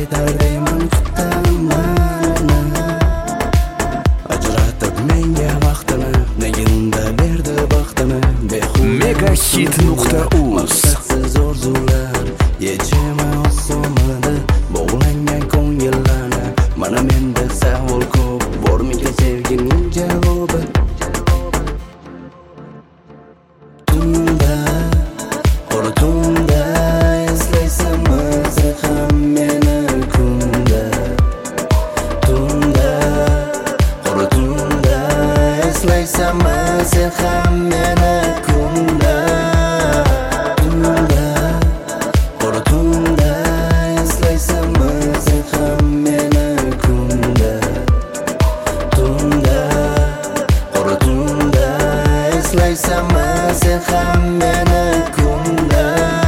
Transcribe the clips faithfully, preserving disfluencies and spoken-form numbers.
qaytar deyman kutaman uni. Ajratib menga vaqtini, neganda berdi baxtini. Megahit nuqta uz Maqsadsiz orzular yechimi osonmadi, bog'langan ko'ngillarni. Mana menda savol ko'p, bormikan sevgining javobi? Tunda, qora tunda eslaysan o'zi ham meni kunda. Tunda, qora tunda eslaysan o'zi ham meni kunda. Tunda, qora tunda eslaysan o'zi ham meni kunda. Tunda, qora tunda eslaysan o'zi ham meni kunda.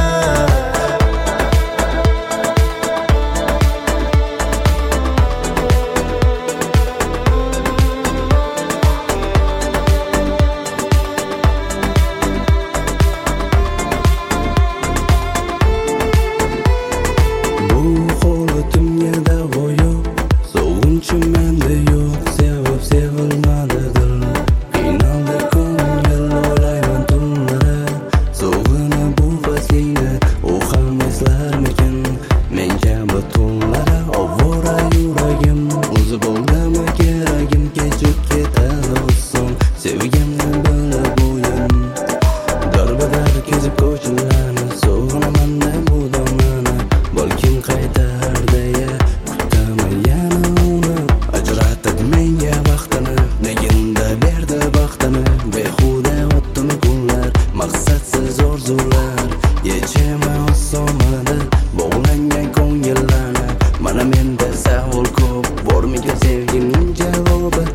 Bu holatimga davo yo'q, sog'inchi menda yo'q, sevib sevilmadi dil. Finalda ko'ngil o'ylayman tunlari, sog'inib bu faslingda u ham eslarmikin men kabi tunlari. Ovora yuragim o'zi bo'ldimi keragim, kechib ketadi oson sevgimni bilib o'yin. Darbadar kezib ko'chalarni, sog'inaman bu domlani. Balkim qaytar deya kutaman yana uni. Ajratib menga vaqtini, neganda berdi baxtini. Behuda o'tdimi kunlar, maqsadsiz orzular yechimi osonmadi, bog'langan ko'ngillarni. Mana menda savol ko'p, bormikan sevgining javobi?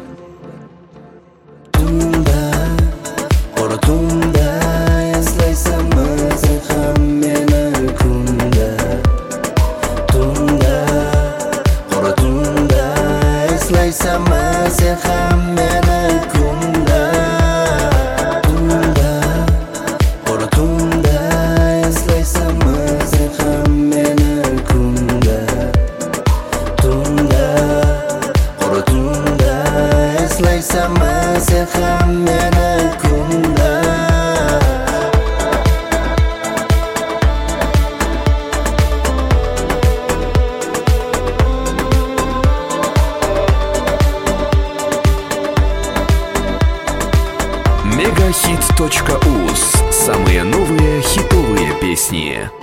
Tunda, qora tunda eslaysan o'zi ham meni kunda. Tunda, qora tunda eslaysan o'zi ham meni kunda. Tunda, qora tunda eslaysan o'zi ham meni kunda. Tunda, qora tunda eslaysan o'zi ham meni kunda. Megahit точка уз. Самые новые хитовые песни.